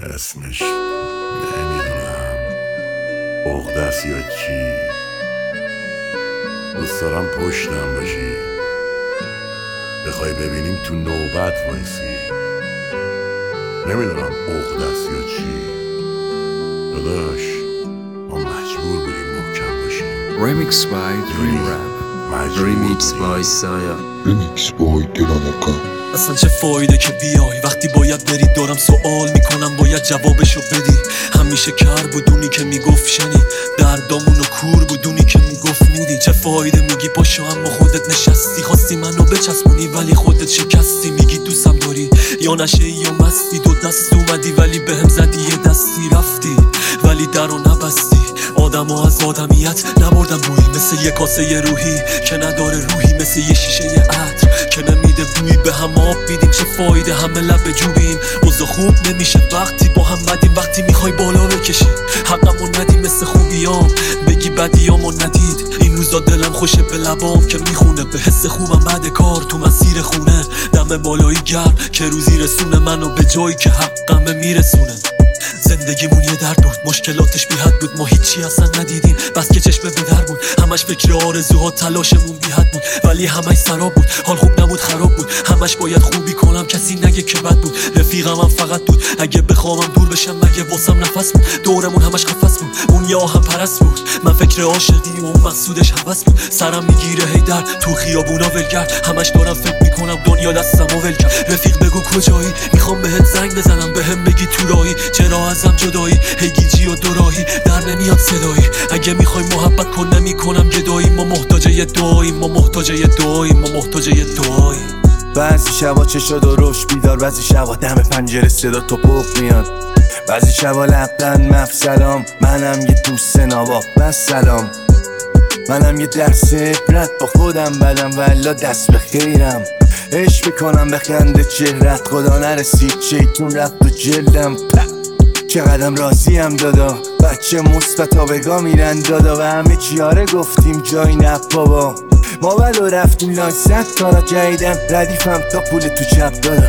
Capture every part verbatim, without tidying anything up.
اسمش نمیدونم عقده‌ست یا چی. دوست دارم پشتم باشی، بخوای ببینیم تو نوبت وایسی. نمیدونم عقده‌ست یا چی داداش، ما مجبور بودیم محکم باشیم. Remix by Dream Rap. Remix by Saya. Remix by Delanaka. اصلا چه فایده که بیای وقتی باید بری؟ دارم سوال میکنم باید جوابشو بدی. همیشه کر بودونی که میگفت شنی، دردامونو کور بودونی که میگفت میدی. چه فایده میگی پاشو اما خودت نشستی، خواستی منو بچسبونی ولی خودت شکستی. میگی دوستم داری یا نشه یا مستی، دو دست اومدی ولی بهم زدی یه دستی. رفتی ولی درو نبستی، آدمو از آدمیت نبردم بویی. مثل یه کاسه روحی که نداره روحی، مثل یه شیشه یه عطر که نمیده بویی. به هم آب میدیم چه فایده، همه لب جوبیم. اوضاع خوب نمیشه وقتی با هم بدیم. وقتی میخوای بالا بکشی حقمو ندی، مثل خوبیام بگی بدیامو ندید. این روزا دلم خوشه به لبام که میخونه، به حس خوبم بعد کار تو مسیر خونه. دم بالایی گرم که روزی رسونه منو به جایی که حقمه میرسونه. زندگیمون یه درد بود، مشکلاتش بی حد بود. ما هیچی اصلا ندیدیم بس که چشم به در بود. همش فکر آرزوها تلاشمون بی حد بود، ولی همش سراب بود. حال خوب نبود خراب بود، همش باید خوبی کنم کسی نگه که بد بود. رفیقم هم فقط بود، اگه بخوامم دور بشم مگه واسم نفس بود. دورمون همش قفس بود، اون یا هم پرست بود. من فکر عاشقی و اون مقصودش هوس بود. سرم میگیره هی در تو خیابونا ولگرد، همش دارم فکر میکنم دنیا دستمو ول کرد. رفیق بگو کجایی، میخوام بهت زنگ بزنم بهم بگی تو راهی. چرا ازم جدایی هی گیجی و دوراهی، در نمیاد صدایی. اگه میخوای محبت کن نمیکنم گدایی. ما محتاج یه دعاییم، ما محتاج یه دعاییم، ما محتاج یه دعاییم. بعضی شبا چشا درشت بیدار، بعضی شبا دم پنجره صدا تو پخ میاد. بعضی شبا لبخند مف سلام، منم یه دوست نواب بس سلام. منم یه درس عبرت با خودم بدم والا دست به خیرم. عشق بکنم بخنده چهرت، خدا نرسید شیطون رفت و جلدم. چقدرم راضیم دادا، بچه مثبتا بگا میرن دادا. و همه چیاره گفتیم جای نه بابا. ما ولو رفتیم لانست کارا جایدم، ردیفم تا پول تو چپ دادا.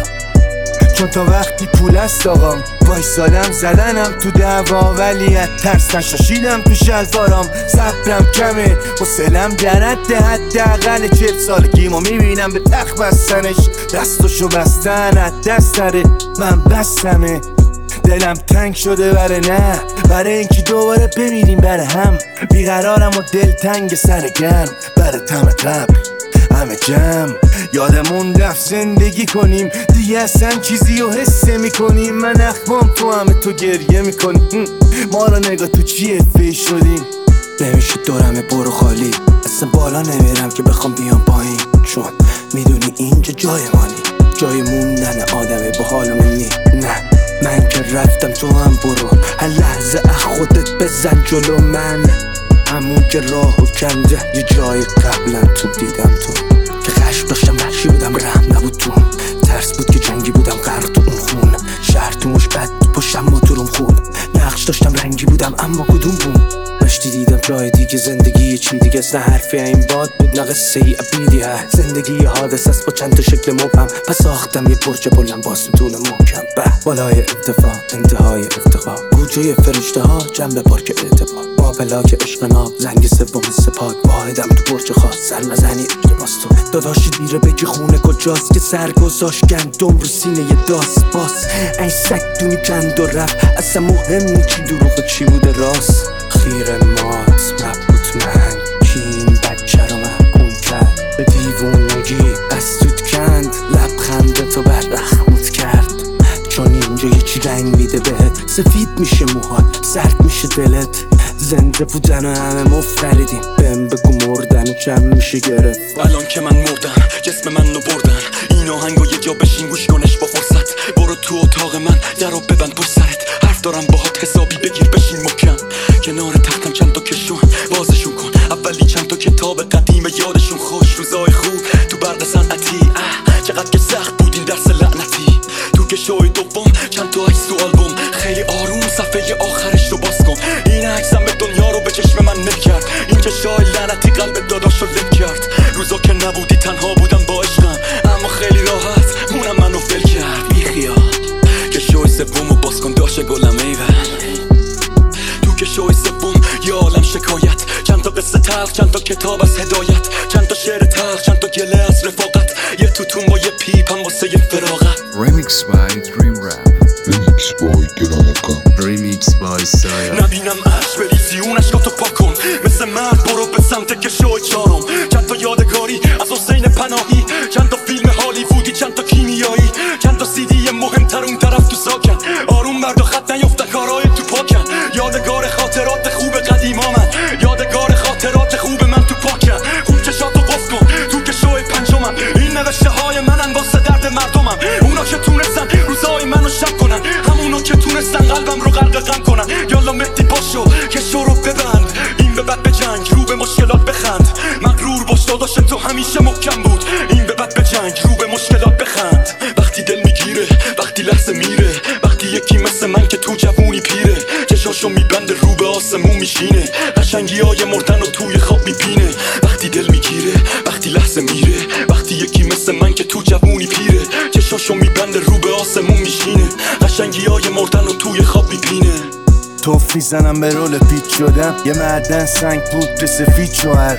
چون تا وقتی پول است آقام وایسادم زدنم تو دعوا، ولی از ترس نشاشیدم تو شلوارام. صبرم کمه حوصله‌ام در حد حداقل چهل سالگیمو میبینم به تخت بستنش. دستشو بستن از دست داره من بستمه. دلم تنگ شده بره نه، برای اینکه دوباره بمیریم بره هم. بیقرارم و دل تنگ سر گرم، بره تم قبل همه جمع. یادمون رفت زندگی کنیم دیگه، اصلا چیزی رو حس میکنیم. من اخوام تو همه تو گریه میکنیم. ما رو نگاه تو چیه فیش شدیم. نمیشه دورمه برو خالی، اصلا بالا نمیرم که بخوام بیام پایین. چون میدونی اینجا جای مانی، جای موندن آدمه با حالمونی. نه من که رفتم تو هم برو، هر لحظه اخ خودت بزن جلو من. همون که راهو کنده یه جای قبلا تو دیدم تو، که خشم داشتم وحشی بودم رحم نبود تو. ترس بود که جنگی بودم غرق تو اون خون. شهر تو مش بد پشتم موتورم خون. نقش داشتم رنگی بودم اما کدوم بون. مشتی دیدم جای دیگه، زندگی چی دیگه است. نه حرفی این باد بود نه قصه ای ابیدی هست. زندگی یه حادثه است با چند تا شکل مبهم. پس ساختم یه برج بلند با ستون محکم. به بالای ارتفاع انتهای ارتقا، کوچه فرشته ها جنب پارک اعتبار. با پلاک عشق ناب زنگ سوم سپاد، واحدم تو برج خاص سر نزنی اقتباس تو. داداشی دیره بگی خونه کجاست که سر گذاشت گندم رو سینه یه داس باس. این سگ دونی کند و رفت، اصلا مهم نی چی دروغ چی بوده راست. خیر مات مبهوت من کی این بچه رو محکوم کرد به دیوونگی. قصدت کند لبخنده تو بر رخمت کرد. چون اینجا یه چی رنگ میده بهت، سفید میشه موهات سرد میشه دلت. زنده بودن و همه مفتریدیم، بهم بگو مردن و چند میشه گرفت. الان که من مردم جسم من رو بردن، این آهنگو یه جا بشین گوش کنش با فرصت. برو تو اتاق من درو ببند پشت سرت، حرف دارم باهات حسابی بگیر بشین محکم. کنار تختم چند تا کشون بازشون کن، اولی چند تا کتاب قدیم یادشون خوش. روزای خوب تو برق صنعتی، چقدر که سخت بود این درس لعنتی. تو کشوی دوم چند تا عکس تو آلبوم، خیلی آروم صفحه آخرش رو باز کن. این عکسم به دنیا رو به چشم من نل کرد. این کشای لعنتی قلب داداش رو لب کرد. روزا که نبودی تنها بودم با عشقم، اما خیلی راحت اونم منو ول کرد. بی خیال کشوی سوم رو باز کن، داشت نقش گلم ایول تو که شوی سوم یه عالم شکایت، چند تا قصه تلخ، چند تا کتاب از هدایت، چند تا شعر تلخ، چند تا گله از رفاقت، یه توتون با یه پیپ هم واسه یه فراغت. Remix by Dream Rap. Remix boy دلانکم. Remix by Saya. نبینم عشق بریزی اون عشقاتو پاک کن، مثل مرد برو به سمت که شوی چارم. چند تا یادگاری از حسین پناهی، چند تا فیلم هالیوودی، چند تا کیمیایی، چند تا سیدی مهمتر اون طرف تو ساکن. آروم مرد و خط نیفتن کارهای تو پاکن. یادگار خاطرات خوب قدیما من، یادگار خاطرات خوب من تو پاکن. خوب چشاتو قفل کن تو که شوی پنجمم، این نوشته های منن واسه درد مردمم. اونا که تونستن روزای منو شب کنن، همونا که تونستن قلبم رو غرق غم کنن. یالا مهدی باشو که شو رو ببند، این به بعد به جنگ رو به مشکلات بخند. مغرور باش داداشم تو همیشه محکم بود، این به بعد به جنگ رو به مشکلات بخند. وقتی دل میگیره، وقتی لحظه میره، وقتی یکی مثل من که تو جوونی پیره، چشاشو میبنده رو به آسمون میشینه، قشنگی های مردن رو توی خواب میبینه. وقتی دل میگیره، وقتی لحظه میره، وقتی یکی مثل من که تو جوونی پیره، چشاشو میبنده رو به آسمون میشینه، قشنگی های مردن رو توی خواب میبینه. توف میزنم به رول پیچ شدم، یه معدن سنگ بود سفید شوهر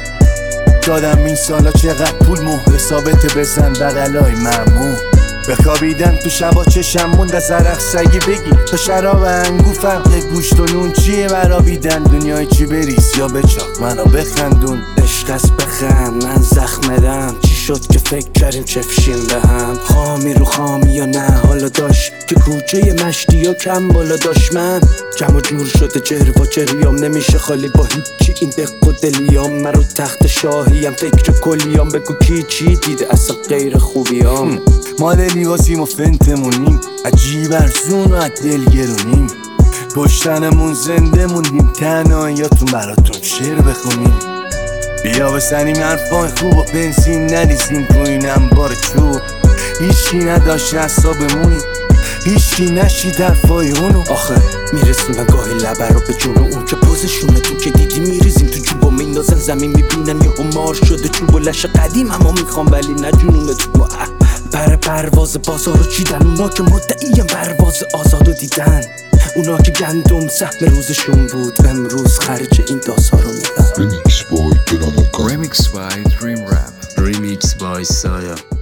دادم. این سالا چقدر پول مهر ثابت بزن بغلای ممنون. بخوابیدم تو شبا چشم موند از عرق سگی بگی تا شراب انگور فرق گوشت و نون چیه برابیدن. دنیای چی بریز یا بچاق منو بخندون. عشق است بخند من زخمدم، چی شد که فکر کردیم چفشیم به هم. خامی رو خامی یا نه حالا داشت که کوچه مشتی یا کم بالا داشت. من جمع جور شده چهر و چهریام، نمیشه خالی با هیچی این دق و دلیام. من رو تخت شاهیم فکر کلیام، بگو کی چی دیده اصلا غیر خوبیام. مال لیواسیم و فنتمونیم، عجیب ارزون و دل گرونیم. پشتنمون زنده موندیم تنهاییاتون براتون شعر بخونیم. بیا بسنیم حرفای خوب و بنزین نریزیم تو این انبار چوب. هیچی نداشت اعصابمونی، هیچی نشید حرفای اونو. آخه میرسونن گاهی لبه رو به جون اون که پوزشونه، تو که دیدی میریزیم تو جوب و میندازن زمین، میبینن یه همار شده چوب و لش قدیم اما میخوام ولی نه جنونه تو. پر پرواز بازار رو چیدن، اونا که مدعیم پرواز آزاد رو دیدن. اونا که گندم سهم روزشون بود، امروز خرج این داسا رو میدن. Remix boy دلانکم. Remix by Dream Rap. Remix by Saya.